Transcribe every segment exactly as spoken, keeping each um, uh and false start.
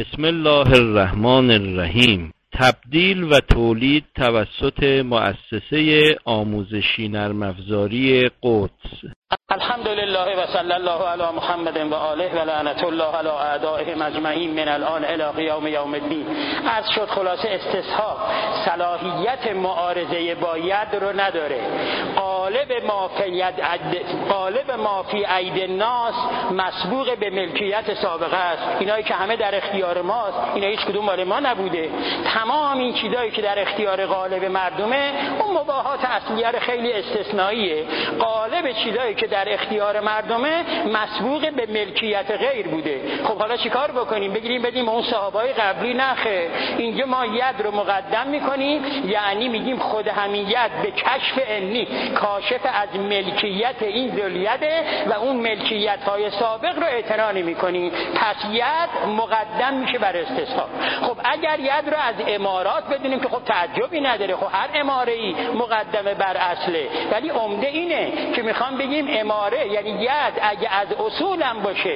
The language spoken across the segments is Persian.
بسم الله الرحمن الرحیم. تبدیل و تولید توسط مؤسسه آموزشی نرم افزاری قدس. الحمد لله و صلی الله علی محمد و آله و لعنت الله علی اعدائهم اجمعین من الان الی قیام یوم الدین. عرض شد خلاصه استصحاب صلاحیت معارضه با ید رو نداره. قالب ما فی ید قالب ما فی اید الناس مسبوق به ملکیت سابقه است. اینایی که همه در اختیار ماست، اینا هیچ کدوم مال ما نبوده. تمام این چیزایی که در اختیار قالب مردمه، اون مباحات اصلیه خیلی استثنائیه. قالب چیزایی که در اختیار مردمه مسبوق به ملکیت غیر بوده. خب حالا چیکار بکنیم؟ بگیریم بدیم اون صحابای قبلی؟ نخه. اینجا ما ید رو مقدم میکنیم، یعنی میگیم خود همین ید به کشف انی کاشف از ملکیت این ذلیته و اون ملکیت های سابق رو اعتنا نمی‌کنیم. پس ید مقدم میشه بر استصحاب. خب اگر ید رو از امارات بدونیم که خب تعجبی نداره، خب هر اماره‌ای مقدمه بر اصله، ولی عمده اینه که میخوام بگیم اماره یعنی ید اگه از اصولم باشه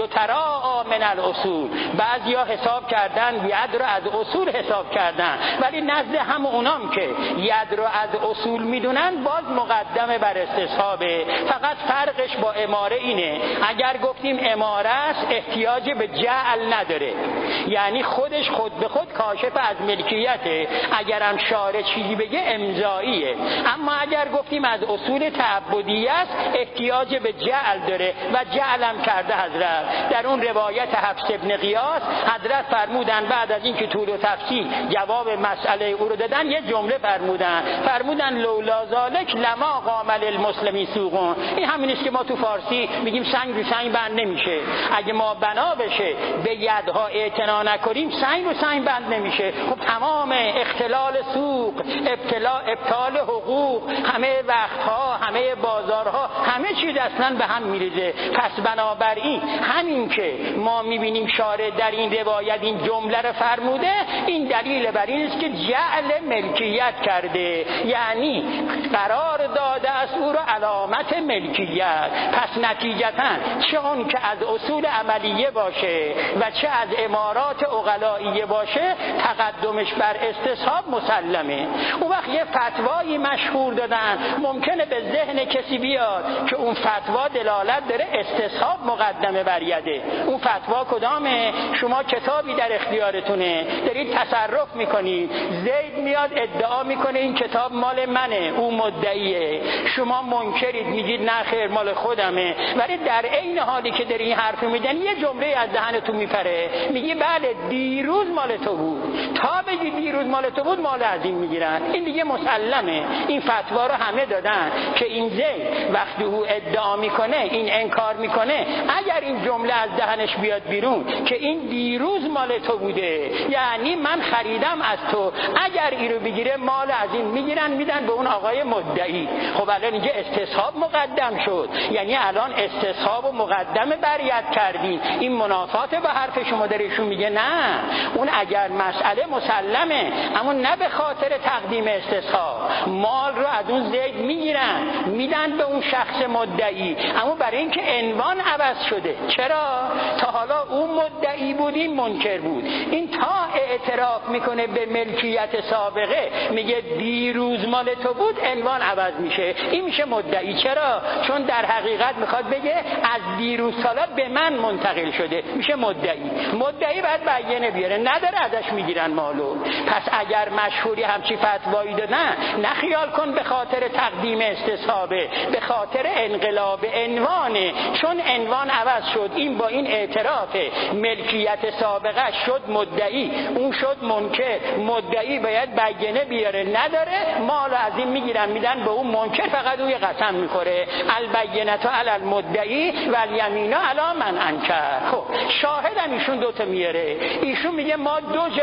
یتراء من الاصول. بعضیا حساب کردن ید رو از اصول حساب کردن، ولی نزد هم اونام که ید رو از اصول میدونن باز مقدمه بر استصحابه. فقط فرقش با اماره اینه، اگر گفتیم اماره است احتیاج به جعل نداره، یعنی خودش خود به خود کاشف از ملکیته، اگرم شارع چیزی بگه امضاییه. اما اگر گفتیم از اصول تعبدیه است احتیاج به جعل داره و جعلم کرده حضرت. در اون روایت حفص ابن غیاث حضرت فرمودن بعد از اینکه طول و تفصیل جواب مسئله او رو دادن، یه جمله فرمودن فرمودن لولا ذالک لما قام للمسلمین سوقون. این همین است که ما تو فارسی میگیم سنگ رو سنگ بند نمیشه. اگه ما بنا بشه به یدها اعتنا نکنیم سنگ رو سنگ بند نمیشه. خب تمام اختلال سوق، ابتلا ابطال حقوق، همه وقتها، همه بازارها، همه چیز اصلا به هم میریزه. پس بنابراین همین که ما میبینیم شارع در این روایت این جمله رو فرموده، این دلیل بر این است که جعل ملکیت کرده، یعنی قرار داده است او رو علامت ملکیت. پس نتیجتاً چه اون که از اصول عملیه باشه و چه از امارات عقلائیه باشه تقدمش بر استصحاب مسلمه. اون وقت یه فتوایی مشهور دادن، ممکنه به ذهن کسی بیاد که اون فتوا دلالت داره استصحاب مقدمه بر یده. اون فتوا کدامه؟ شما کتابی در اختیارتونه، دارید تصرف میکنید، زید میاد ادعا میکنه این کتاب مال منه، او مدعیه، شما منکرید میگید نه خیر مال خودمه، ولی در عین حالی که داری این حرف میدن یه جمله از دهنتون میپره، میگی بله دیروز مال تو بود. تا بگی دیروز مال تو بود مال از این میگیرن. این دیگه مسلمه. این فتوا رو همه دادن که این زید وقتی او ادعا میکنه، این انکار میکنه، اگر این جمله از دهنش بیاد بیرون که این دیروز مال تو بوده، یعنی من خریدم از تو، اگر این رو بگیره مال از این میگیرن میدن به اون آقای مدعی. خب الان اینجا استصحاب مقدم شد، یعنی الان استصحاب و مقدمه بر ید کردین. این منافات با حرف شما درشون میگه نه، اون اگر مسئله مسلمه اما نه به خاطر تقدیم استصحاب، مال رو از اون زید میگیرن میدن به اون شخص مدعی، اما برای اینکه عنوان عوض شده. چرا؟ تا حالا اون مدعی بود این منکر بود، این تا اعتراف میکنه به ملکیت سابقه میگه دیروز مال تو بود عنوان عوض میشه، این میشه مدعی. چرا؟ چون در حقیقت میخواد بگه از دیروز سالا به من منتقل شده، میشه مدعی. مدعی باید بیانه بیاره، نداره ازش میگیرن مالو. پس اگر مشهوری همچی فتوایی دادن، نه خیال کن به خاطر تقدیم استصحابه، به خاطر انقلاب عنوانه، چون عنوان عوض شد، این با این اعتراف ملکیت سابقه شد مدعی، اون شد منکر. مدعی باید بیانه بیاره، نداره مال از این میگیرن میدن به اون منکر، فقط اون قسم میخوره البینة علی المدعی و الیمین علی من انکر. خب شاهدم ایشون دوتا میاره، ایشون میگه ما دو جای دیگه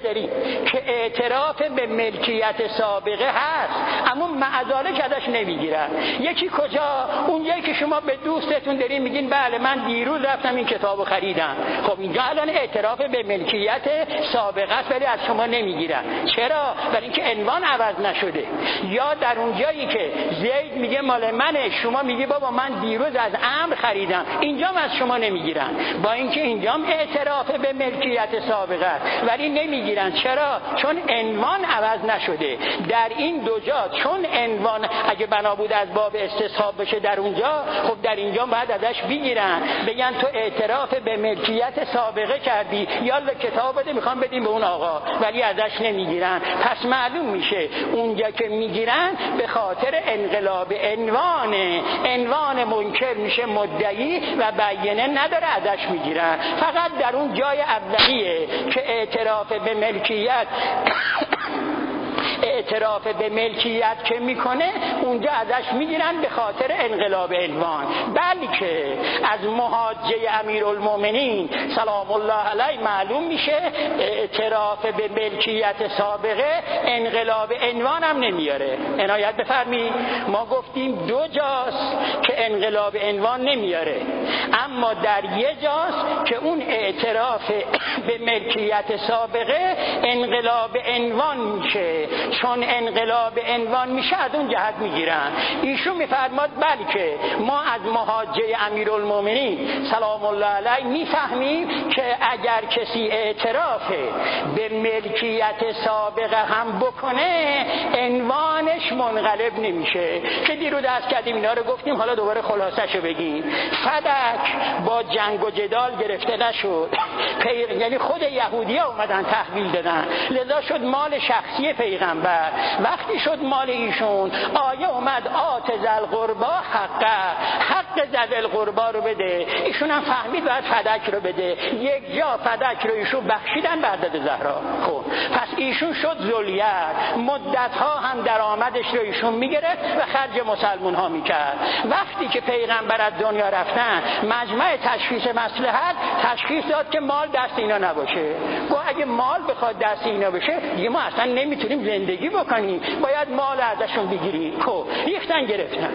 داریم که اعتراف به ملکیت سابقه هست اما معذالک ازش نمیگیرن. یکی کجا؟ اون یکی که شما به دوستتون دارین میگین بله من دیروز رفتم این کتابو خریدم، خب اینجا الان اعتراف به ملکیت سابقه است ولی از شما نمیگیرن. چرا؟ برای اینکه عنوان عوض نشده. یا در اون جایی که زید میگه مال منه، شما میگی بابا من دیروز از عمرو خریدم، اینجا از شما نمیگیرن، با اینکه اینجا اعتراف به ملکیت سابقه است ولی نمیگیرن. چرا؟ چون عنوان عوض نشده. در این دو جا چون عنوان اگه بنا بود از باب استصحاب بشه در اونجا، خب در اینجا باید ازش بگیرن، بگن تو اعتراف به ملکیت سابقه کردی، یالا کتاب بده میخوام بدیم به اون آقا، ولی ازش نمیگیرن. پس معلوم میشه اونجا که میگیرن به خاطر انقلاب عنوان، عنوان منکر میشه مدعی و بیانه نداره ازش میگیرن. فقط در اون جای اولیه که اعتراف به ملکیت اعتراف به ملکیت که میکنه اونجا ازش میگیرن به خاطر انقلاب عنوان. بلکه از محاجه امیرالمومنین سلام الله علیه معلوم میشه اعتراف به ملکیت سابقه انقلاب عنوان هم نمیاره. عنایت بفرمایید، ما گفتیم دو جاست که انقلاب عنوان نمیاره، اما در یه جاست که اون اعتراف به ملکیت سابقه انقلاب عنوان میشه. چون انقلاب عنوان میشه از اون جهت میگیرن. ایشون میفرماد بلکه ما از محاجه امیرالمومنین سلام الله علیه میفهمیم که اگر کسی اعتراف به ملکیت سابقه هم بکنه عنوانش منقلب نمیشه. که دیرو دست کردیم اینا رو گفتیم، حالا دوباره خلاصه‌شو بگیم. فدک با جنگ و جدال گرفته نشد، یعنی خود یهودی‌ها اومدن تحویل دادن، لذا شد مال شخصی پیغمبر. وقتی شد مال ایشون، آیه اومد آت ذل قربا حقه، حق ذل قربا رو بده. ایشون هم فهمید باید فدک رو بده، یک جا فدک رو ایشون بخشیدن به حضرت زهرا. خب پس ایشون شد ذولیت، مدت‌ها هم درآمدش رو ایشون میگرفت و خرج مسلمون ها میکرد. وقتی که پیغمبر از دنیا رفتن، مجمع تشخیص مصلحت تشخیص داد که مال دست اینا نباشه. گفت اگه مال بخواد دست اینا بشه دیگه ما اصلا نمیتونیم زندگی بکنیم، باید مال ازشون بگیریم. خب ریختن گرفتن.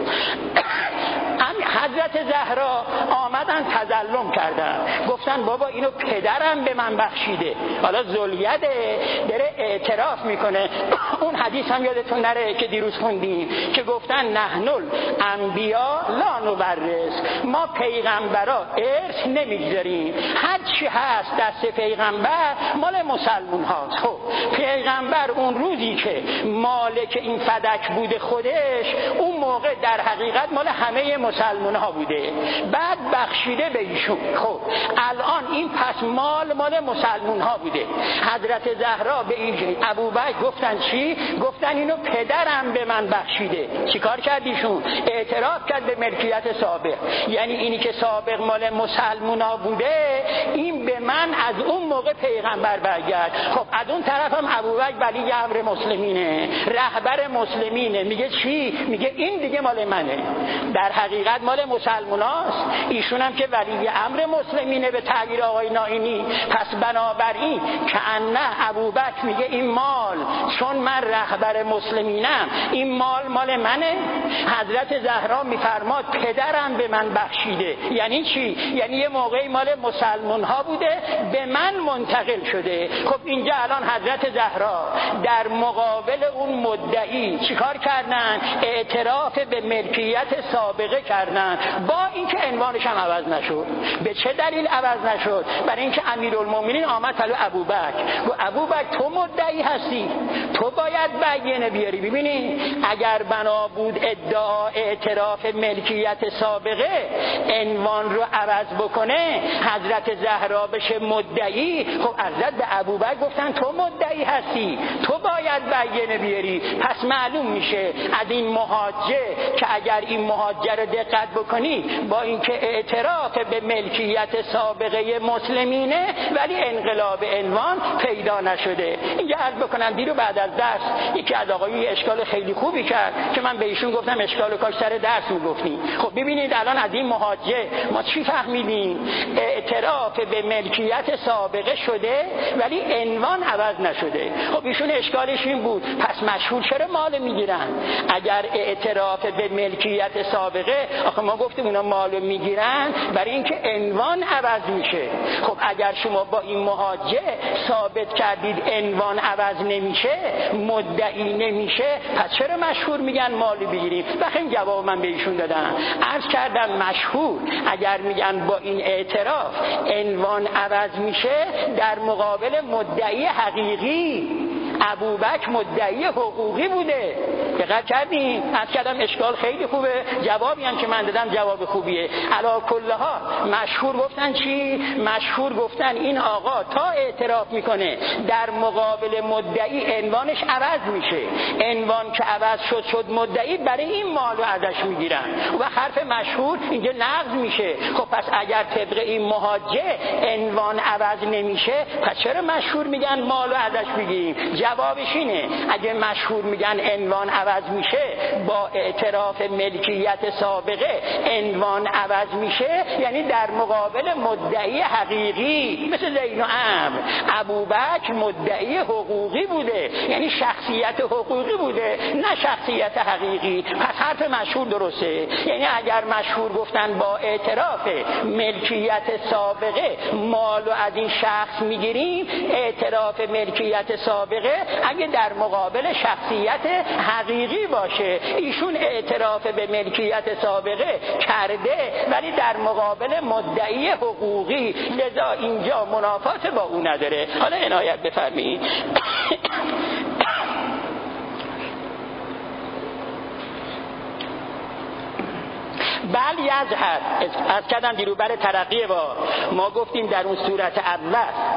حضرت زهرا آمدن تظلم کردن، گفتن بابا اینو پدرم به من بخشیده. حالا ذولیده داره اعتراف میکنه. اون حدیث هم یادتون نره که دیروز خوندیم که گفتن نحنل انبیا لا نورث، ما پیغمبرا ارث نمیگذاریم، هر چی هست دست پیغمبر مال مسلمون هاست. خب پیغمبر اون روزی که مالک این فدک بوده خودش، اون موقع در حقیقت مال همه مسلمان ها بوده، بعد بخشیده به ایشون. خب الان این پس مال مال مسلمان ها بوده. حضرت زهرا به این ابوبکر گفتن چی؟ گفتن اینو پدرم به من بخشیده. چیکار کرد ایشون؟ اعتراف کرد به ملکیت سابق، یعنی اینی که سابق مال مسلمان ها بوده این به من از اون موقع پیغمبر برگرد. خب از اون طرف هم ابوبکر ولی امر مسلمینه، رهبر مسلمینه، میگه چی؟ میگه این دیگه مال منه، در حقیقت مال مسلماناست. ایشون هم که ولی امر مسلمینه به تعبیر آقای نائینی. پس بنابراین که انه ابوبکر میگه این مال چون من رهبر مسلمینم این مال مال منه. حضرت زهرا میفرماد پدرم به من بخشیده. یعنی چی؟ یعنی یه موقعی مال مسلمان ها بوده به من منتقل شده. خب اینجا الان حضرت زهرا در مقابل اون مدعی چیکار کردن؟ اعتراف به ملکیت سابقه کردن، با اینکه عنوانش هم عوض نشد. به چه دلیل عوض نشد؟ برای اینکه امیرالمومنین آمد طلب ابوبکر، گفت ابوبکر تو مدعی هستی، تو باید بیانیه بیاری. ببینید اگر بنا بود ادعا اعتراف ملکیت سابقه عنوان رو عوض بکنه، حضرت زهرا بشه مدعی، خب حضرت به ابوبکر گفتن تو مدعی هستی، تو باید بیانیه بیاری. پس معلوم میشه از این محاجه که اگر این محاجه رو دقت بکنید با اینکه اعتراف به ملکیت سابقه مسلمینه ولی انقلاب عنوان پیدا نشده. اینجا عرض بکنم دیرو بعد از درس یکی از آقایون اشکال خیلی خوبی کرد که من به ایشون گفتم اشکالو کاش سر درس میگفتیم. خب ببینید الان از این محاجه ما چی فهمیدیم؟ اعتراف به ملکیت سابقه شده ولی عنوان عوض نشده. خب ایشون اشکالش این بود پس مشهور چرا مال میگیرن؟ اگر اعتراف به ملکیت سابقه، آخه ما گفتیم اونا مال میگیرن برای اینکه عنوان عوض میشه. خب اگر شما با این محاجه ثابت کردید عنوان عوض نمیشه، مدعی نمیشه، پس چرا مشهور میگن مال بگیریم؟ بخیر جواب من به ایشون دادم. عرض کردم مشهور اگر میگن با این اعتراف عنوان عوض میشه، در مقابل مدعی حقیقی ابوبکر مدعی حقوقی بوده. دقت کردین؟ عرض کردم اشکال خیلی خوبه، جوابی هم که من دادم جواب خوبیه. علی کل ها مشهور گفتن چی؟ مشهور گفتن این آقا تا اعتراف میکنه در مقابل مدعی عنوانش عوض میشه، عنوان که عوض شد شد مدعی، برای این مالو ازش میگیرن و حرف مشهور اینجا نقض میشه. خب پس اگر طبق این محاجه عنوان عوض نمیشه، پس چرا مشهور میگن مالو ازش بگیریم؟ جوابش اینه اگه مشهور میگن عنوان عوض میشه، با اعتراف ملکیت سابقه عنوان عوض میشه، یعنی در مقابل مدعی حقیقی مثل زید و عمرو. ابوبکر مدعی حقوقی بوده، یعنی شخصیت حقوقی بوده نه شخصیت حقیقی. پس حرف مشهور درسته. یعنی اگر مشهور گفتن با اعتراف ملکیت سابقه مالو از این شخص میگیریم، اعتراف ملکیت سابقه اگه در مقابل شخصیت حقیقی باشه، ایشون اعتراف به ملکیت سابقه کرده ولی در مقابل مدعی حقوقی، لذا اینجا منافات با او نداره. حالا عنایت بفرمایید. بل یظهر، از کردم دیرو بر ترقیه با ما گفتیم در اون صورت اول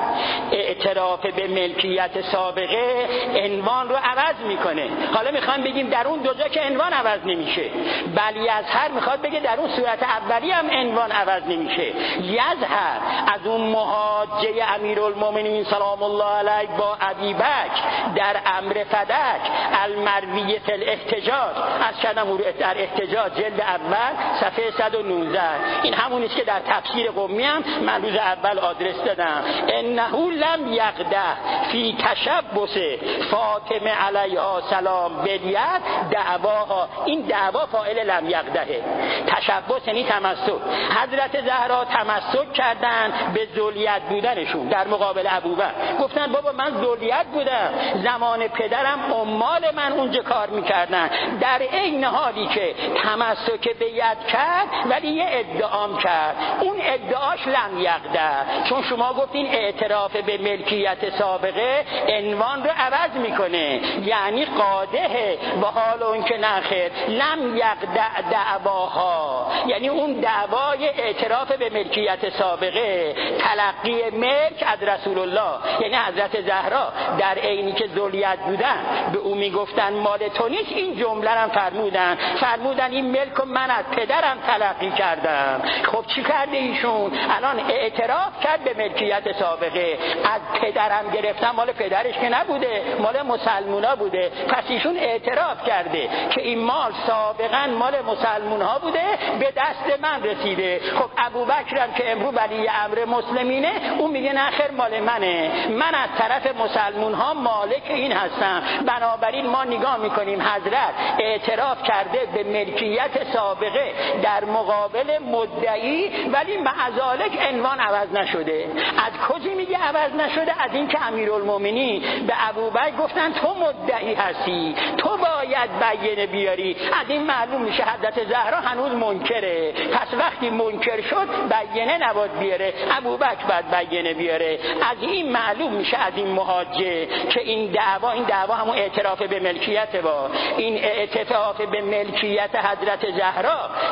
اعتراف به ملکیت سابقه عنوان رو عوض میکنه. حالا میخوام بگیم در اون دو جا که عنوان عوض نمیشه. بل یظهر میخواد بگه در اون صورت اولی هم عنوان عوض نمیشه. یظهر از اون محاجه امیرالمومنین سلام الله علیه با ابی بکر در امر فدک المروی فی الاحتجاج، از کردم در احتجاج جلد اول صفحه صد و نوزده. این همونیه که در تفسیر قمی هم من روز اول آدرس دادم. انه لم یقده فی تشبث فاطمه علیها سلام بلیت دعواها. این دعوا فاعل لم یقده. تشبث یعنی تمسک. حضرت زهرا تمسک کردن به ذلیت بودنشون در مقابل ابوبکر. گفتن بابا من ذلیت بودم، زمان پدرم عمال من اونجا کار میکردن، در عین حالی که تمسک به ید کرد ولی یه ادعام کرد. اون ادعاش لم یقده، چون شما گفتین اعتراف به ملکیت سابقه عنوان رو عوض میکنه، یعنی قاده و حال اون که نخیر لم یقده دعواها، یعنی اون دعوای اعتراف به ملکیت سابقه تلقی ملک از رسول الله، یعنی حضرت زهرا در عینی که ذلیت بودن به او میگفتن مال تو نیست، این جمله هم فرمودن فرمودن این ملک من از پدرم تلقی کردم. خب چی کرده ایشون؟ الان اعتراف کرد به ملکیت سابقه، از پدرم گرفتم، مال پدرش که نبوده، مال مسلمونا بوده. پس ایشون اعتراف کرده که این مال سابقا مال مسلمونها بوده، به دست من رسیده. خب ابوبکر هم که امروز ولی امر مسلمینه، اون میگه نه خیر مال منه، من از طرف مسلمونها مالک این هستم. بنابراین ما نگاه میکنیم حضرت اعتراف کرده به ملکیت سابقه در مقابل مدعی، ولی معذالک عنوان عوض نشده. از کجا میگه عوض نشده؟ از این که امیرالمومنین به ابوبکر گفتن تو مدعی هستی، تو باید بیانه بیاری. از این معلوم میشه حضرت زهرا هنوز منکره، پس وقتی منکر شد بیانه نباید بیاره، ابوبکر باید بیانه بیاره. از این معلوم میشه از این محاجه که این دعوا این دعوا همون اعتراف به ملکیت با این اعتراف به ملکیت حضرت زهرا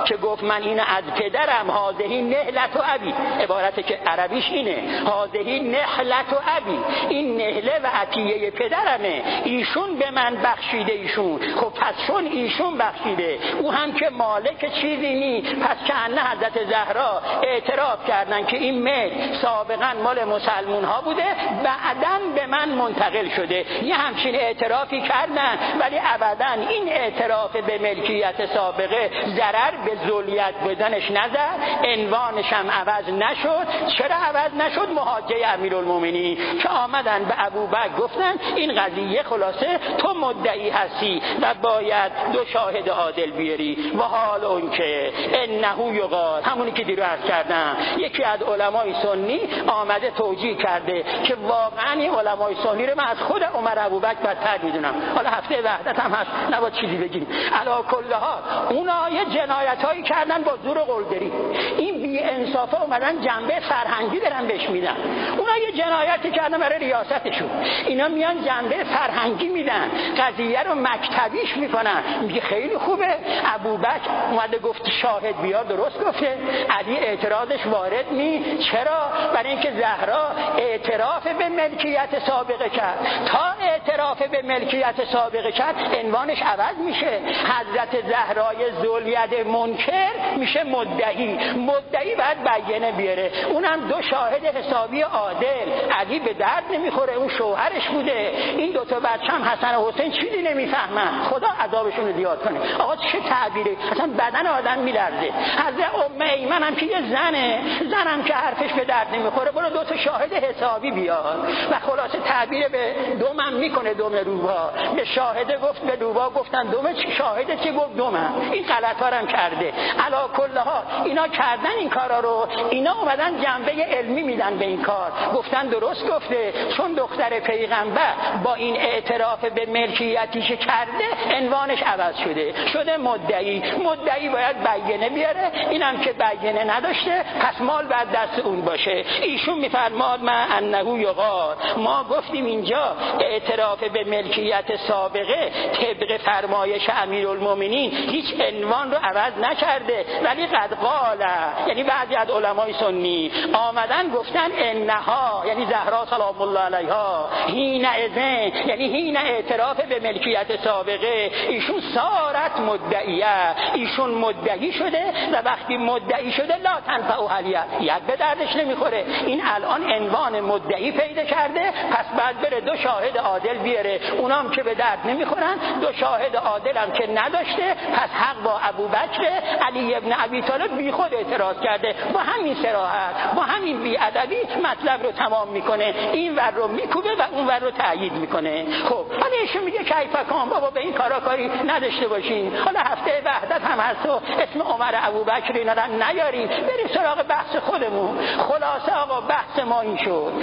که گفت من این از پدرم، هذهی نهلت و ابی، عبارتی که عربیش اینه، هذهی نهلت و ابی، این نهله و عطیه پدرمه، ایشون به من بخشیده. ایشون خب پس چون ایشون بخشیده، او هم که مالک چیزی نی، پس که انه حضرت زهرا اعتراف کردن که این ملک سابقا مال مسلمون ها بوده، بعداً به من منتقل شده. یه همچین اعترافی کردن، ولی ابداً این اعتراف به ملکیت سابقه ضرر به ذولیت بدنش نزد، عنوانش هم عوض نشد. چرا عوض نشد؟ محاجه امیرالمومنین که آمدن به ابوبکر گفتن این قضیه خلاصه تو مدعی هستی و باید دو شاهد عادل بیاری. و حال اون که انه یقال، همونی که دیرو عرض کردم، یکی از علمای سنی آمده توجیه کرده که واقعا این علمای سنی رو من از خود عمر ابوبکر بدتر میدونم. حالا هفته وحدت هم هست، نباید چیزی بگیم. علا کل حال اونا یه جنایتایی کردن با زور قلدری، این بی انصافا اومدن جنبه فرهنگی برن بهش میدن. اونا یه جنایتی کردن برای ریاستشون، اینا میان جنبه فرهنگی میدن، قضیه رو مکتبیش میکنن. میگه خیلی خوبه، ابوبکر اومده گفت شاهد بیار، درست گفته. علی اعتراضش وارد نی. چرا؟ برای اینکه زهرا اعتراف به ملکیت سابقه کرد. تا اعتراف به ملکیت سابقه کرد عنوانش عوض میشه. حضرت زهرای ذوالید منکر میشه مدعی. مدعی باید بیانه بیاره، اونم دو شاهد حسابی عادل. علی به درد نمیخوره، اون شوهرش بوده. این دو تا بچه هم حسن و حسین چیزی نمیفهمن، خدا عذابشون رو زیاد کنه. آقا چه تعبیری، اصلا بدن آدم میلرزه. حضرت ام ایمن هم که یه زنه، زنم که حرفش به درد نمیخوره، برو دو تا شاهد حسابی بیار. و خلاصه تعبیر به دومم میکنه، دوم روبا به شاهده گفت، به روبا گفتن دوم، شاهده چه گفت دومم. این غلطا رو هم کرده. علا کل ها اینا کردن این کارا رو، اینا اومدن جنبه علمی میدن به این کار، گفتن درست گفته، چون دختر پیغمبر با این اعتراف به ملکیتی که کرده عنوانش عوض شده، شده مدعی. مدعی باید بیانه بیاره، اینم که بیانه نداشته، پس مال باید دست اون باشه. ایشون میفرماد من انه یقال، ما گفتیم اینجا اعتراف به ملکیت سابقه طبق فرمایش امیرالمومنین هیچ عنوان رو عوض نکرده، ولی قد قال، یعنی بعضی از علمای سنی آمدن گفتن انها، یعنی زهرا سلام الله علیها، حین اذن، یعنی حین اعتراف به ملکیت سابقه ایشون سارت مدعیه، ایشون مدعی شده و وقتی مدعی شده لا تنفع حلیت، ید به دردش نمیخوره. این الان عنوان مدعی پیدا کرده، پس بعد بره دو شاهد عادل بیاره، اونام که به درد نمیخورن. دو شاهد عادل هم که نداشته، پس حق با ابوبکر. علی ابن ابی طالب بی خود اعتراض کرده، با همین صراحت، با همین بی ادبی مطلب رو تمام میکنه، این ور رو میکوبه و اون ور رو تأیید میکنه. خب حالا ایشون میگه کیفکان، بابا به این کارا کاری نداشته باشین. حالا هفته وحدت هم هست و اسم عمر ابوبکر اینا رو نیاریم، بریم سراغ بحث خودمون. خلاصه آقا بحث ما این شد،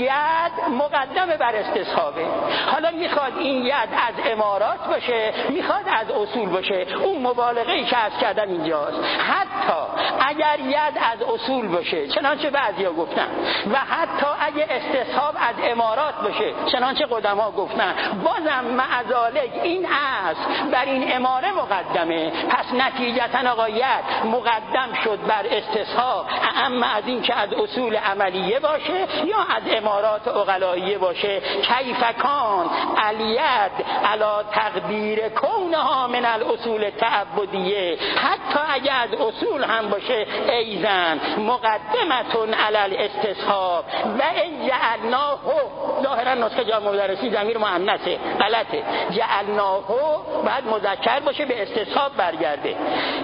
ید مقدم بر استصحابه. حالا میخواد این ید از امارات باشه، میخواد از اصول باشه. اون مبالغه‌ای که عرض کردم اینجاست. حتی اگر ید از اصول باشه، چنانچه بعضیا گفتن، و حتی اگه استصحاب از امارات باشه، چنانچه قدما گفتن، بازم معذالک این اصل بر این اماره مقدمه. پس نتیجتا آقا ید مقدم شد بر استصحاب، اما از این که از اصول عملیه باشه یا از امارات عقلاییه باشه. کیفکان الید علا تقدیر کونها من الاصول تعبدیه، حتی اگر از اصول هم باشه ایزن مقدمتون علی الاستصحاب و ان جعلناه، ظاهرا نسخه جامع مدرسی ضمیر مؤنثه، غلطه، جعلناه بعد مذکر باشه به استصحاب برگرده.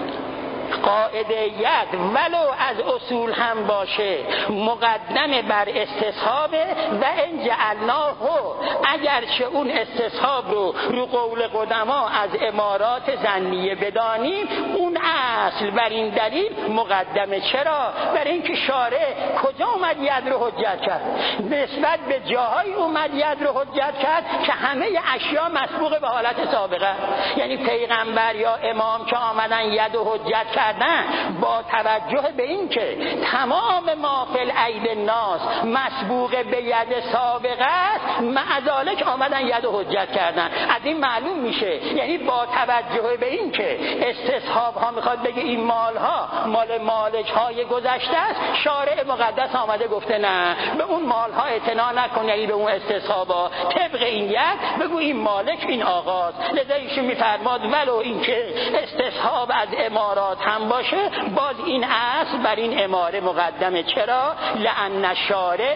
قاعده ید ولو از اصول هم باشه مقدم بر استصحاب و ان جعلناه، اگرچه اون استصحاب رو رو قول قدما از امارات ظنیه بدانیم، اون اصل بر این دلیل مقدمه. چرا؟ برای اینکه شارع کجا اومد ید رو حجت کرد؟ نسبت به جاهای اومد ید رو حجت کرد که همه اشیا مسبوق به حالت سابقه، یعنی پیغمبر یا امام که آمدن ید رو حجت کرد کردن با توجه به این که تمام ما فی العید الناس مسبوق به ید سابقه است، مع ذالک آمدن ید و حجت کردن. از این معلوم میشه یعنی با توجه به این که استصحاب ها میخواد بگه این مال ها مال مالک های گذشته است، شارع مقدس آمده گفته نه به اون مال ها اعتنا نکن، یعنی به اون استصحاب ها طبق این ید بگو این مالک این آقاست. لذا ایشون میفرماد ولو این که استصحاب از امارات هم باشه باز این اصل بر این اماره مقدمه. چرا؟ لأن شارع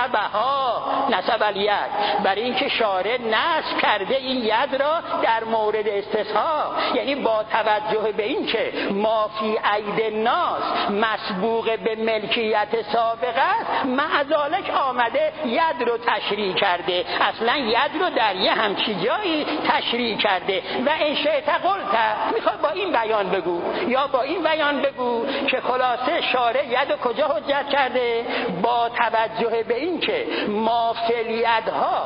نسبها نسب الید، برای اینکه شارع نسب کرده این ید را در مورد استصحاب، یعنی با توجه به این که ما فی عید الناس مسبوق به ملکیت سابقه است، مع ذالک آمده ید رو تشریع کرده، اصلا ید رو در یه همچی جایی تشریع کرده. و ان شئت قلت، میخواد با این بیان بگو یا با این بیان بگو که خلاصه شارع ید رو کجا حجت کرده؟ با توجه به این که ما فعلیتها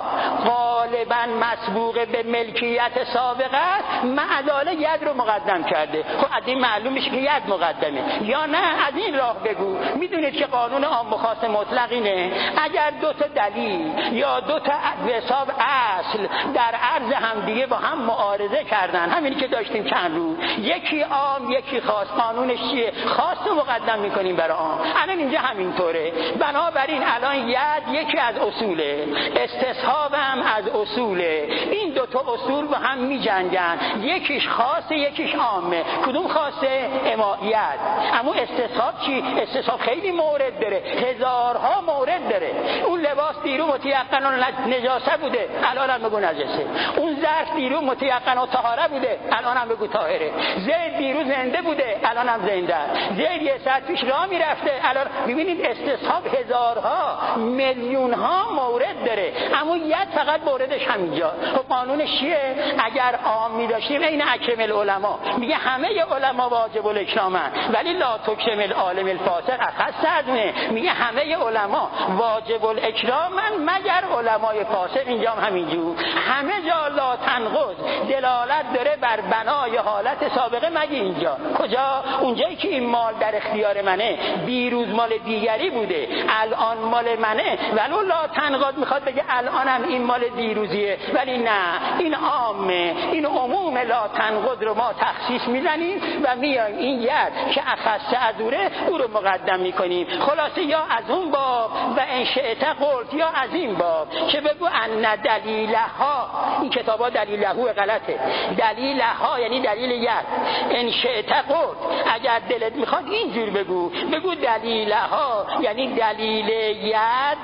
غالبا مسبوق به ملکیت سابقه است، مع ذالک ید رو مقدم کرده. خب از این معلوم میشه که ید مقدمه. یا نه از این راه بگو، میدونید که قانون عام و خاص مطلق اینه اگر دو تا دلیل یا دو تا حساب اصل در عرض همدیگه با هم معارضه کردن، همینی که داشتیم چند روز، یکی عام یکی خاص، قانونش چیه؟ خاص رو مقدم میکنیم برای عام. الان اینجا همینطوره. بنابراین الان ید یکی از اصوله، استصحاب هم از اصوله. این دو تا اصول با هم میجنگن، یکیش خاصه یکیش عامه. کدوم خاصه؟ اما ید. اما استصحاب چی؟ استصحاب خیلی مورد داره، هزارها مورد داره. اون لباس دیرو متیقن نجاسه بوده، الان هم بگو نجسه. اون ظرف دیرو متیقن و طهاره بوده، الان هم بگو طاهره. زید دیرو زنده بوده، الان هم زنده. زید یه ساعت پیش راه میرفته، الان میبینید استصحاب هزارها میلیونها مورد داره، اما ید فقط موردش همینجا. خب قانونش چیه؟ اگر عام می‌داشتیم این اکرم العلماء میگه همه علما واجب الاکرامن، ولی لا تکرم العالم الفاسق اخص ازونه، میگه همه علما واجب الاکرامن مگر علمای فاسق. اینجا هم همینجور، همه جا لا تنقض دلالت داره بر بنای حالت سابقه مگه اینجا. کجا؟ اونجایی که این مال در اختیار منه، دیروز مال دیگری بوده الان مال منه، ولو لا تنقض میخواد بگه الانم این مال دیروزیه، ولی نه این عامه، این عموم لا تنقض رو ما تخصیص میزنیم و میایم این ید که اخص ازوره او رو مقدم میکنیم. خلاصه یا از اون باب و ان شئت قلت یا از این باب که بگو ان دلیلها، این کتابا دلیلهو غلطه، دلیلها یعنی دلیل ید. ان شئت قلت اگر دلت میخواد اینجور بگو، بگو دلیلها یعنی دلیل ید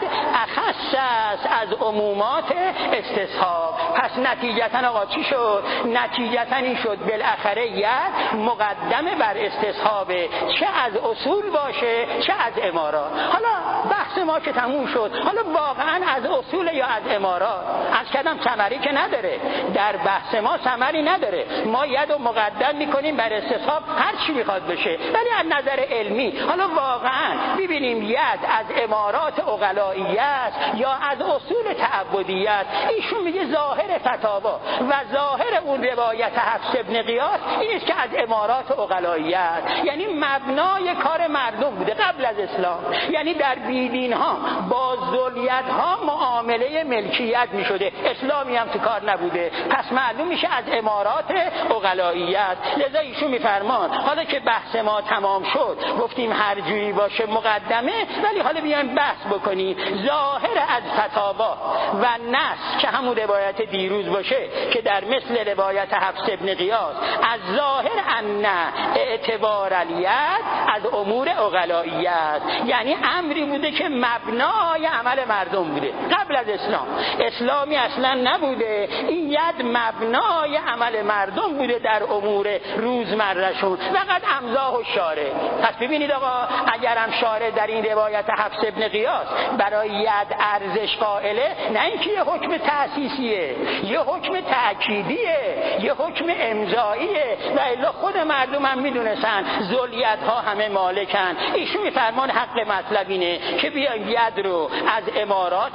اخص است از عمومات استصحاب. پس نتیجتا آقا چی شد؟ نتیجتا این شد بالاخره ید مقدمه بر استصحابه، چه از اصول باشه چه از امارات. حالا بحث ما که تموم شد، حالا واقعا از اصول یا از امارات؟ از کدام ثمری که نداره، در بحث ما ثمری نداره. ما ید رو مقدم میکنیم بر استصحاب هر چی میخواد بشه، ولی از نظر علمی حالا واقعا ببینیم ید از امارات عقلائیه است یا از اصول تعبدیت. ایشون میگه ظاهر فتاوا و ظاهر اون روایت حفص ابن قیاس این است که از امارات عقلائیه است، یعنی مبنای کار مردم بوده قبل از اسلام، یعنی در بیدین ها با ذلیت ها معامله ملکیت میشده، اسلامی هم تو کار نبوده، پس معلوم میشه از امارات عقلائیت. لذا ایشون میفرمان حالا که بحث ما تمام شد، گفتیم هر جوری باشه مقدمه، ولی حالا بیایم بحث بکنیم ظاهر از فتاوا و نص که همون روایت دیروز باشه که در مثل روایت حفص ابن قیاس از ظاهر ان اعتبار الید از امور عقلائیت، یعنی امری بوده که مبنای عمل مردم بوده قبل از اسلام، اسلامی اصلا نبوده، این ید مبنای عمل مردم بوده در امور روزمرهشون، فقط امضا و شارع. پس ببینید آقا اگر هم شارع در این روایت حفص ابن قیاس برای ید ارزش قائله، نه اینکه یه حکم تأسیسیه، یه حکم تأکیدیه، یه حکم امضاییه، و الا خود مردم هم میدونستن ذلیت ها همه مالکن. ایشون میفرمان حق مطلب اینه که بیایم ید رو از امارات حساب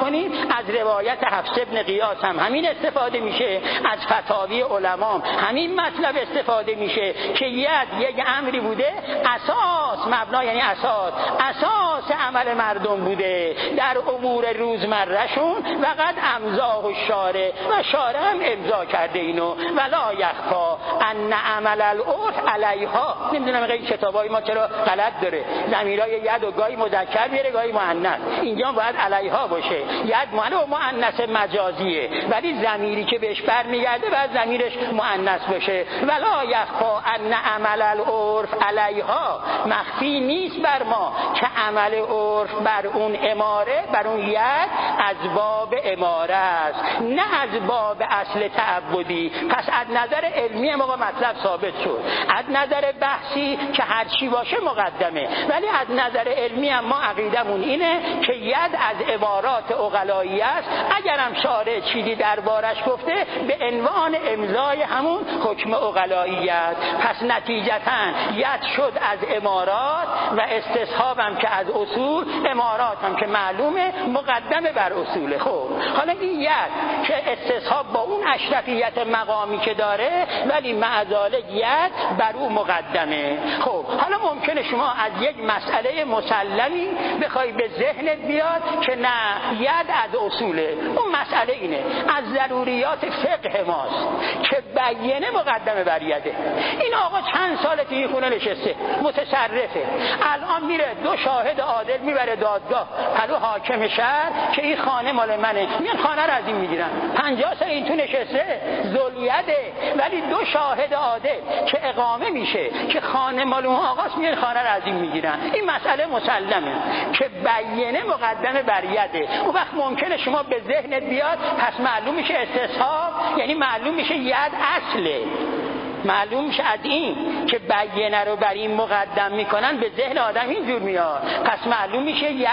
کنید از روایت حفص بن قیاس هم همین استفاده میشه، از فتاوی علما همین مطلب استفاده میشه که ید یک امری بوده اساس مبنا، یعنی اساس اساس عمل مردم بوده در امور روزمرهشون و قد امضاه الشارع و شارع هم امضا کرده اینو ولا یخفا ان عمل العرف علیها. نمیدونم این کتابای ما چرا غلط داره، ضمیرای ید و گاهی مذکر میاره گاهی مؤنث، اینجا باید علیها باشه. ید مؤنث مجازیه ولی ضمیری که بهش برمیگرده بعد ضمیرش مؤنث باشه. ولا یخفا ان عمل العرف علیها، مخفی نیست بر ما که عمل عرف بر اون اماره، بر اون ید از باب اماره است نه از باب اصل تعبدی. پس از نظر علمی ما مطلب ثابت شد، از نظر بحثی که هر چی باشه مقدمه، ولی از نظر علمی هم ما عقیدمون اینه که ید از عبارات عقلایی است. اگرم شارع چیزی دربارش گفته به عنوان امضای همون حکم عقلایی است. پس نتیجتاً ید شد از امارات و استصحاب هم که از اصول، امارات هم که معلومه مقدمه بر اصول. خب حالا این ید که استصحاب با اون اشرفیت مقامی که داره ولی مع ذلک ید بر او مقدمه. خب حالا ممکنه شما از یک مسئله مسلمی بخوای به ذهنت بیاد که نه ید از اصوله. اون مسئله اینه از ضروریات فقه ماست که بیینه مقدمه بر یده. این آقا چند ساله توی خونه نشسته متصرفه، الان میره دو شاهد عادل میبره دادگاه پلو حاکم شهر که این خانه مال منه، میان خانه رو از این میگیرن. پنجاه سال این تو نشسته ذلیته، ولی دو شاهد عادل که اقامه میشه که خانه مال اون آقاست میان خانه رو از این میگیرن. این مسئله مسلمه که بیینه مقدمه بر یده. اون وقت ممکنه شما به ذهنت بیاد پس معلوم میشه استصحاب یعنی معلوم میشه ید اصله، معلوم میشه از این که بیینه رو بر این مقدم میکنن به ذهن آدم اینجور میاد، پس معلوم میشه ید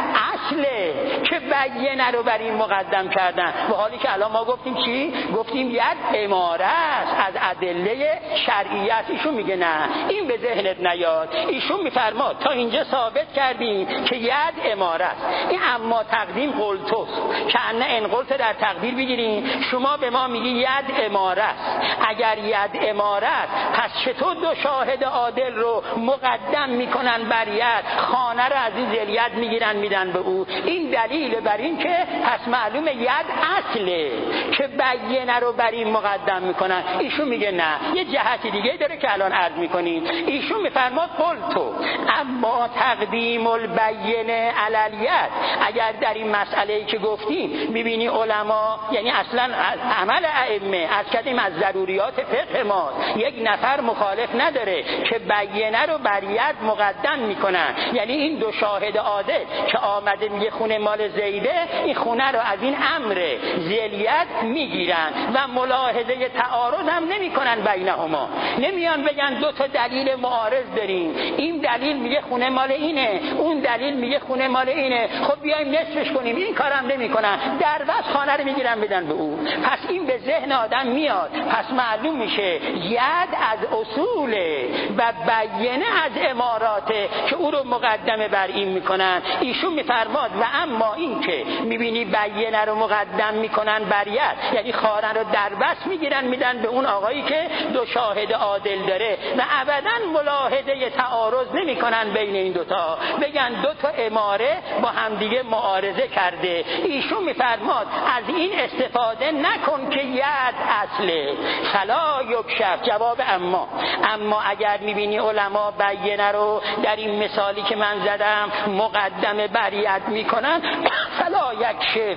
اصله که بیینه رو بر این مقدم کردن. و حالی که الان ما گفتیم چی؟ گفتیم ید اماره است از ادله شرعیت. ایشون میگه نه این به ذهنت نیاد. ایشون میفرماد تا اینجا ثابت کردیم که ید اماره است. این اما تقدیم قلتوس که انه انقلت در تقدیر بگیریم، شما به ما میگی ید اماره است. اگر ید اماره پس چطور دو شاهد عادل رو مقدم میکنن بر ید، خانه رو از این ذلیت میگیرن میدن به او؟ این دلیل بر این که پس معلومه ید اصله که بیینه رو بر این مقدم میکنن. ایشون میگه نه یه جهت دیگه داره که الان عرض میکنیم. ایشون میفرماد قلتو اما تقدیم البینه علی الید. اگر در این مسئله که گفتیم میبینی علما یعنی اصلا عمل ائمه از کدیم از ضروریات فقه ما یک نفر مخالف نداره که بیینه رو بر ید مقدم میکنن، یعنی این دو شاهد عادل که آمده میگه خونه مال زیده، این خونه رو از این امر ذلیت میگیرن و ملاحظه تعارض هم نمیکنن بینهما. نمیان بگن دو تا دلیل معارض داریم، این دلیل میگه خونه مال اینه، اون دلیل میگه خونه مال اینه، خب بیایم نصفش کنیم. این کارم نمیکنن، در وقت خانه رو میگیرن بدن به او. پس این به ذهن آدم میاد، پس معلوم میشه ید از اصوله و بیینه از اماراته که او رو مقدمه بر این میکنن. ایشون میفرماد و اما این که میبینی بیینه رو مقدم میکنن بر ید، یعنی خانه رو در بس میگیرن میدن به اون آقایی که دو شاهد عادل داره و ابدا ملاحظه تعارض نمیکنن بین این دوتا، بگن دو تا اماره با همدیگه معارضه کرده. ایشون میفرماد از این استفاده نکن که ید اصله فلا یکشف. جواب اما اما اگر میبینی علما بیینه رو در این مثالی که من زدم مقدمه بر ید میکنن فلا یکشف،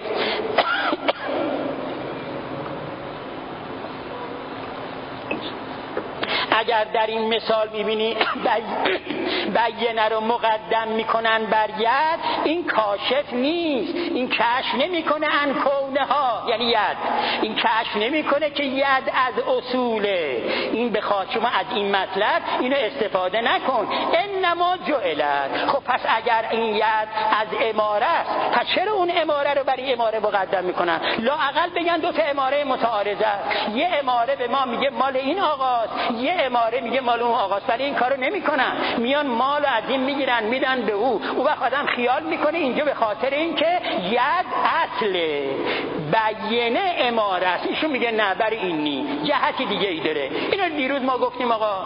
اگر در این مثال میبینی بیینه رو مقدم میکنن بر ید، این کاشف نیست، این کشف نمیکنه ان کونه ها، یعنی ید این کشف نمیکنه که ید از اصوله. این بخواد شما از این مطلب اینو استفاده نکن. انما جعلت. خب پس اگر این ید از اماره است، پس چرا اون اماره رو برای اماره مقدم میکنن؟ لااقل بگن دو تا اماره متعارضه، یه اماره به ما میگه مال این آقاست، یه اماره میگه مال اون آقاست، ولی این کارو نمیکنن. میان مال از این میگیرن میدن به او. او وقت آدم خیال میکنه اینجا به خاطر اینکه ید اصله بیینه اماره است، ایشون میگه نه برای این نی، جهتی دیگه ای داره. اینو دیروز ما گفتیم آقا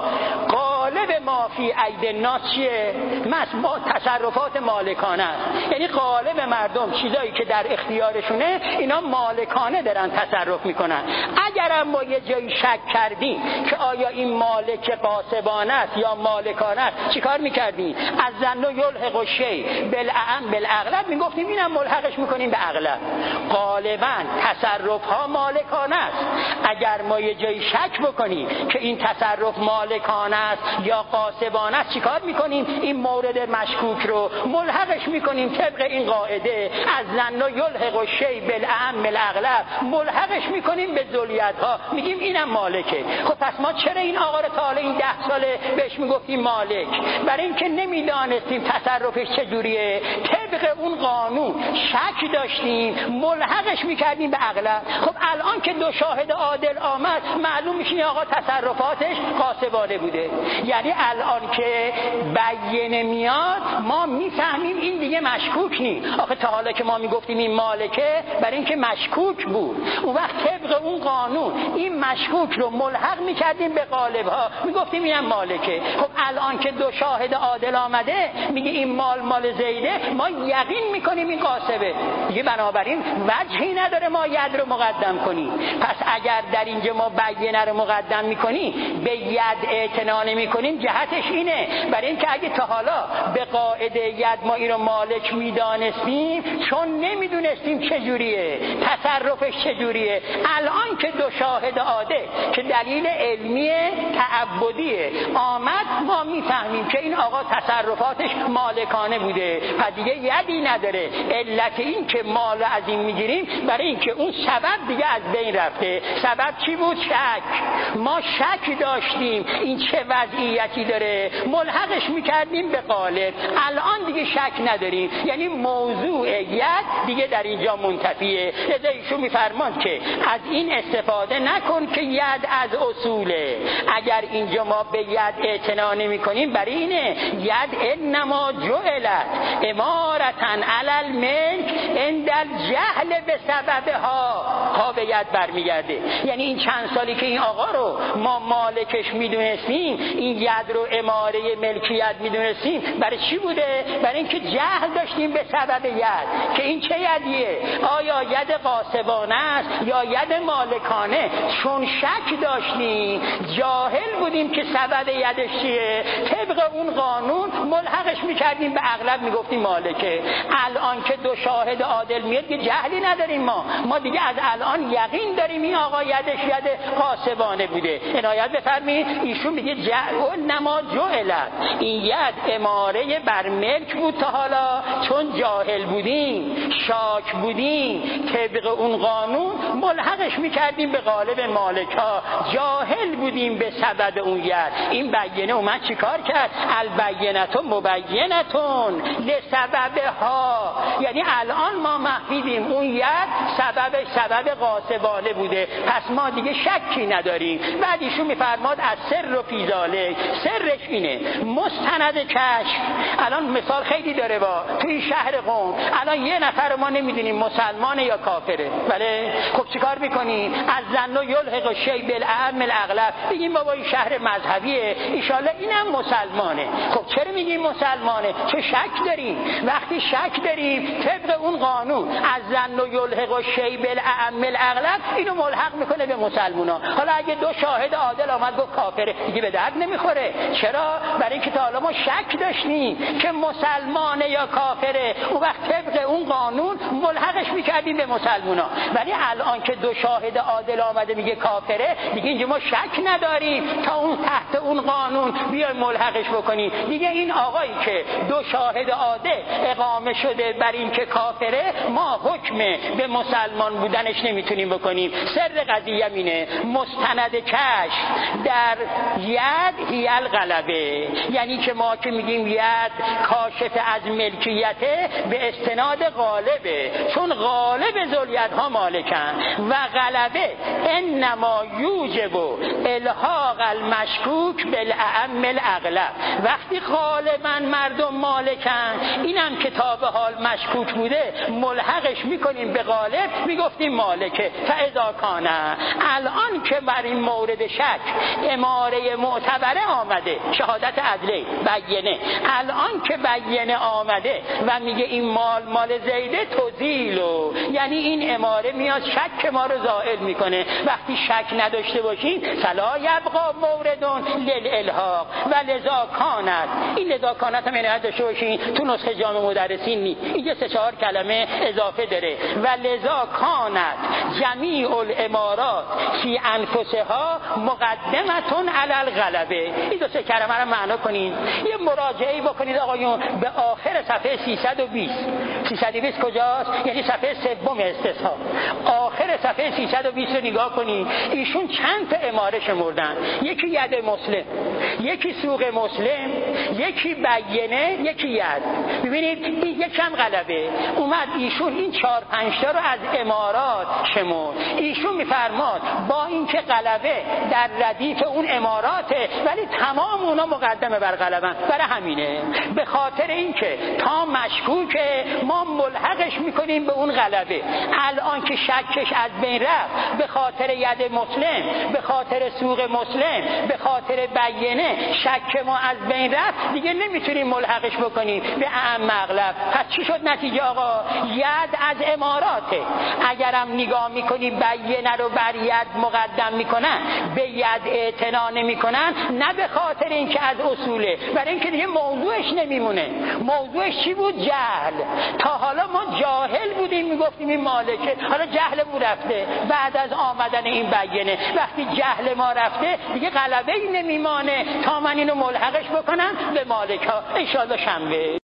غالب ما فی اید الناس چیه؟ مس با تصرفات مالکانه است، یعنی غالب مردم چیزایی که در اختیارشونه اینا مالکانه دارن تصرف میکنن. اگرم ما یه جایی شک کردیم که آیا این مالک غاصبانه است یا مالکانه است، چیکار میکردیم؟ از ظن یلحق الشیء بالاعم بالاغلب میگفتیم اینم ملحقش میکنیم به اغلب. غالبا تصرف ها مالکانه است. اگر ما یه جایی شک بکنیم که این تصرف مالکانه است یا غاصبانه است، چیکار میکنیم؟ این مورد مشکوک رو ملحقش میکنیم طبق این قاعده از ظن یلحق الشیء بالاعم بالاغلب، ملحقش میکنیم به ذلیت ها، میگیم اینم مالکه. خب پس ما چرا این آقا رو تا حالا این ده ساله بهش میگفتیم مالک؟ برای اینکه نمیدانستیم تصرفش چجوریه، طبق اون قانون شک داشتیم ملحقش میکردیم به اغلب. خب الان که دو شاهد عادل آمد معلوم میشه آقا تصرفاتش غاصبانه بوده، یعنی الان که بیینه میاد ما میفهمیم این دیگه مشکوک نی. آخه تا حالا که ما میگفتیم این مالکه برای اینکه مشکوک بود، اون وقت طبق اون قانون این مشکوک رو ملحق میکردیم به غالب ها، میگفتیم اینم مالکه. خب الان که دو شاهد عادل آمده میگه این مال مال زیده، ما یقین میکنیم این غاصبه دیگه، بنابراین وجهی نداره ما ید رو مقدم کنیم. پس اگر در اینجا ما بیینه رو مقدم میکنیم به ید اعتنا نمیکنیم، جهتش اینه برای اینکه اگه تا حالا به قاعده ید ما این رو مالک میدانستیم، چون نمیدونستیم چجوریه تصرفش چجوریه، الان که دو شاهد عادل که دلیل علمی تعبدیه آمد ما میفهمیم که این آقا تصرفاتش مالکانه بوده، پس دیگه یدی نداره. علت این که مال از این میگیریم برای اینکه اون سبب دیگه از بین رفته. سبب چی بود؟ شک. ما شک داشتیم این چه وضعیتی داره، ملحقش میکردیم به غالب. الان دیگه شک نداریم، یعنی موضوع ید دیگه در اینجا منتفیه. لذا ایشون میفرمان که از این استفاده نکن که ید از اصوله. اگر اینجا ما به ید اعتنا نمی کنیم برای اینه ید انما جعلت امارتن علی الملک عند الجهل به سببها. ها به ید برمیگرده، یعنی این چند سالی که این آقا رو ما مالکش میدونستیم، این ید رو اماره ملکیت میدونستیم، برای چی بوده؟ برای اینکه جهل داشتیم به سبب ید که این چه یدیه، آیا ید غاصبانه است یا ید مالکانه. چون شک داشتیم جاهل بودیم که سبب یدش چیه، طبق اون قانون ملحقش میکردیم به اغلب میگفتیم مالکه. الان که دو شاهد عادل میاد که جهلی نداریم ما ما دیگه از الان یقین داریم این آقا یدش ید غاصبانه بوده. عنایت بفرمایید ایشون میگه نما جعلت، این ید اماره بر ملک بود تا حالا، چون جاهل بودیم شاک بودیم طبق اون قانون ملحقش میکردیم به غالب مالکا، جاهل بودیم به سبب اون ید. این بیینه اومد چیکار کرد؟ البینتون مبینتون لسببها، یعنی الان ما فهمیدیم اون ید سبب سبب غاصبانه بوده، پس ما دیگه شکی نداریم. بعد ایشون میفرماد از سر و فیزاله، سرش اینه مستند کشف. الان مثال خیلی داره با توی شهر قم، الان یه نفر ما نمیدونیم مسلمانه یا کافره، بله خب چیکار میکنیم؟ از ظن و یلحق الشیء بالاعم الاغلب، بگیم بابا این شهر مذهبیه ایشالله اینم مسلمانه. خب چرا میگیم مسلمانه؟ چه شک داریم؟ وقتی شک داریم طبق اون قانون از ظن و یلحق الشیء بالاعم الاغلب اینو ملحق میکنه به مسلمونا. حالا اگه دو شاهد عادل آمد گفت کافره، دیگه به درد نمیخوره. چرا؟ برای اینکه تا حالا ما شک داشتیم که مسلمانه یا کافره، اون وقت طبق اون قانون ملحقش میکردیم به مسلمونا. ولی الان که دو شاهد عادل آمده میگه کافره، دیگه اینجا ما شک نداریم تا اون تحت اون قانون بیایم ملحقش بکنیم. دیگه این آقایی که دو شاهد عادل اقامه شده بر این که کافره، ما حکم به مسلمان بودنش نمیتونیم بکنیم. سر قضیه اینه مستند کشف در ید هی الغلبه، یعنی که ما که میگیم ید کاشف از ملکیته به استناد غالبه، چون غالب ذوالیدها مالکن و غلبه انما یوجب الحاق المشکوک بالاعم الاغلب. وقتی غالبا مردم مالکن، اینم که تا به حال مشکوک بوده ملحقش میکنیم به غالب، میگفتیم مالکه. فاذا کان، الان که بر این مورد شک اماره معتبره آمده، شهادت عدله بینه، الان که بینه آمده و میگه این مال مال زیده، تزیلو، یعنی این اماره میاد شک ما رو زائل میکنه. وقتی شک نداشته باشین فلا یبقا موردون للالحاق و لذا کانت. این لذا کانت هم عنایت داشته باشین، تو نسخه جامع مدرسین نی، اینجا سه چهار کلمه اضافه داره. و لذا کانت جمیع الامارات فی انفسها مقدمتون علی الغلبه. این دو سه کلمه رو معنا کنین، یه مراجعه بکنید آقایون به آخر صفحه سیصد و بیست. سیصد و بیست کجاست؟ یعنی صفحه سوم استصحاب. آخر صفحه سیصد و بیست رو نگاه کنید، ایشون چند تا اماره شمردن، یکی ید مسلم، یکی سوق مسلم، یکی بینه، یکی ید. ببینید این یکم غلبه اومد، ایشون این چهار پنج تا رو از امارات شمرد. ایشون میفرماد با اینکه غلبه در ردیف اون اماراته، ولی تمام اونا مقدمه بر غلبن. برای همینه به خاطر اینکه تا مشکوکه ما ملحقش میکنیم به اون غلبه. الان که شکش از بین رفت، به خاطر ید مسلم، به خاطر سوق مسلم، به خاطر بینه شک ما از بین رفت، دیگه نمیتونیم ملحقش بکنیم به اعم اغلب. پس چی شد نتیجه آقا؟ ید از اماراته. اگرم نگاه میکنیم بینه رو بر ید مقدم میکنن، به ید اعتنا نمیکنن، نه به خاطر اینکه از اصوله، برای اینکه دیگه موضوعش نمیمونه. موضوعش چی بود؟ جهل. تا حالا ما جاهل بودیم میگفتیم این مالکه، حالا جهلمون رفته بعد از آمدن این بینه. وقتی جهل ما رفته دیگه غلبه ای نمیمانه تا من اینو ملحقش بکنم به مالکا. ان شاءالله شنبه